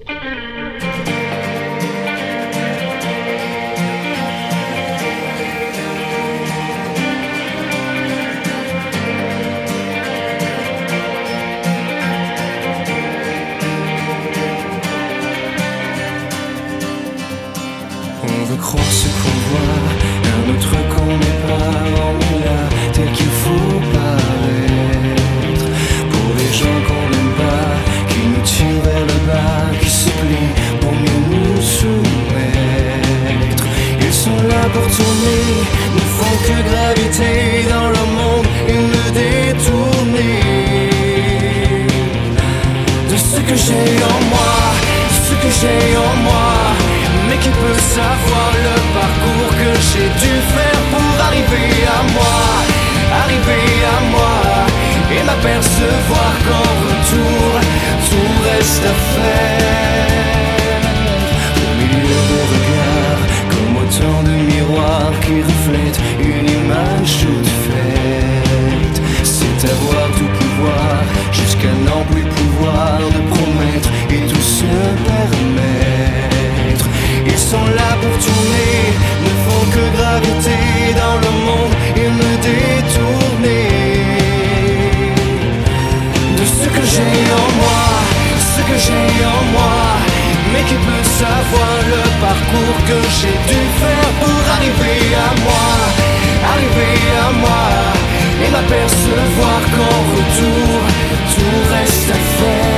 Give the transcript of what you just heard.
On veut croire ce qu'on voit, un autre qu'on n'est pas, on est là tel qu'il faut paraître. Pour les gens qu'on n'aime pas, qui nous tirent vers le bas, qui se plient pour mieux nous soumettre. Ils sont là pour tourner, ne font que graviter dans le monde et me détourner de ce que j'ai en moi, de ce que j'ai en moi. Mais qui peut savoir le parcours que j'ai dû faire pour arriver à moi, et m'apercevoir qu'en retour, tout reste à faire. Au milieu de regards, comme autant de miroirs qui reflètent une image toute faite. C'est avoir tout pouvoir, jusqu'à n'en plus pouvoir de promettre et tout se permettre. Ils sont là pour tourner, ne font que graviter dans le monde et me détourner de ce que j'ai en moi, ce que j'ai en moi. Mais qui peut savoir le parcours que j'ai dû faire pour arriver à moi, et m'apercevoir qu'en retour, tout reste à faire.